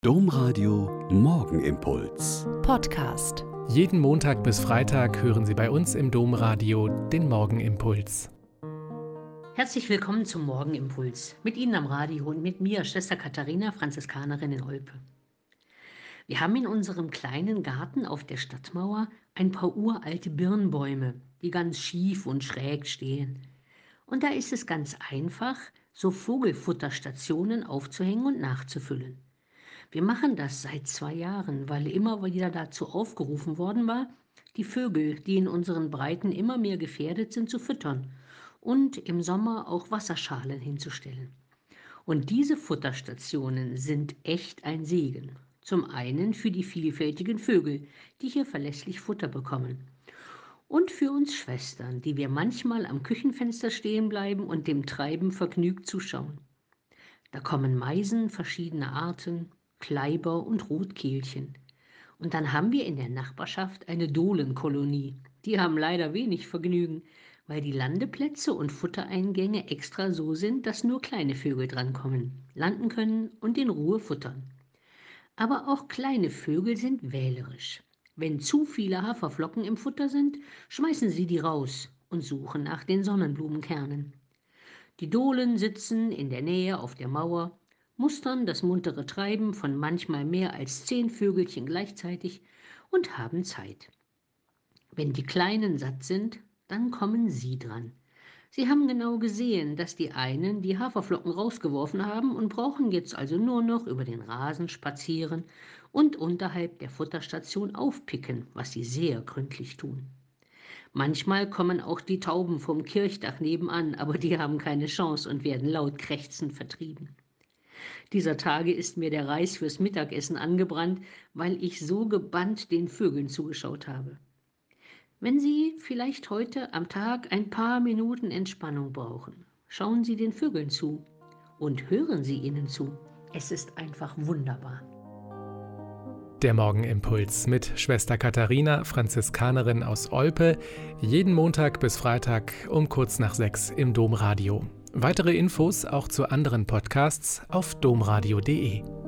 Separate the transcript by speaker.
Speaker 1: Domradio Morgenimpuls.
Speaker 2: Podcast.
Speaker 3: Jeden Montag bis Freitag hören Sie bei uns im Domradio den Morgenimpuls.
Speaker 4: Herzlich willkommen zum Morgenimpuls. Mit Ihnen am Radio und mit mir, Schwester Katharina, Franziskanerin in Olpe. Wir haben in unserem kleinen Garten auf der Stadtmauer ein paar uralte Birnbäume, die ganz schief und schräg stehen. Und da ist es ganz einfach, so Vogelfutterstationen aufzuhängen und nachzufüllen. Wir machen das seit 2 Jahren, weil immer wieder dazu aufgerufen worden war, die Vögel, die in unseren Breiten immer mehr gefährdet sind, zu füttern und im Sommer auch Wasserschalen hinzustellen. Und diese Futterstationen sind echt ein Segen. Zum einen für die vielfältigen Vögel, die hier verlässlich Futter bekommen. Und für uns Schwestern, die wir manchmal am Küchenfenster stehen bleiben und dem Treiben vergnügt zuschauen. Da kommen Meisen verschiedener Arten, Kleiber und Rotkehlchen. Und dann haben wir in der Nachbarschaft eine Dohlenkolonie. Die haben leider wenig Vergnügen, weil die Landeplätze und Futtereingänge extra so sind, dass nur kleine Vögel drankommen, landen können und in Ruhe futtern. Aber auch kleine Vögel sind wählerisch. Wenn zu viele Haferflocken im Futter sind, schmeißen sie die raus und suchen nach den Sonnenblumenkernen. Die Dohlen sitzen in der Nähe auf der Mauer, mustern das muntere Treiben von manchmal mehr als 10 Vögelchen gleichzeitig und haben Zeit. Wenn die Kleinen satt sind, dann kommen sie dran. Sie haben genau gesehen, dass die einen die Haferflocken rausgeworfen haben und brauchen jetzt also nur noch über den Rasen spazieren und unterhalb der Futterstation aufpicken, was sie sehr gründlich tun. Manchmal kommen auch die Tauben vom Kirchdach nebenan, aber die haben keine Chance und werden laut krächzend vertrieben. Dieser Tage ist mir der Reis fürs Mittagessen angebrannt, weil ich so gebannt den Vögeln zugeschaut habe. Wenn Sie vielleicht heute am Tag ein paar Minuten Entspannung brauchen, schauen Sie den Vögeln zu und hören Sie ihnen zu. Es ist einfach wunderbar.
Speaker 3: Der Morgenimpuls mit Schwester Katharina, Franziskanerin aus Olpe, jeden Montag bis Freitag um kurz nach 6 im Domradio. Weitere Infos auch zu anderen Podcasts auf domradio.de.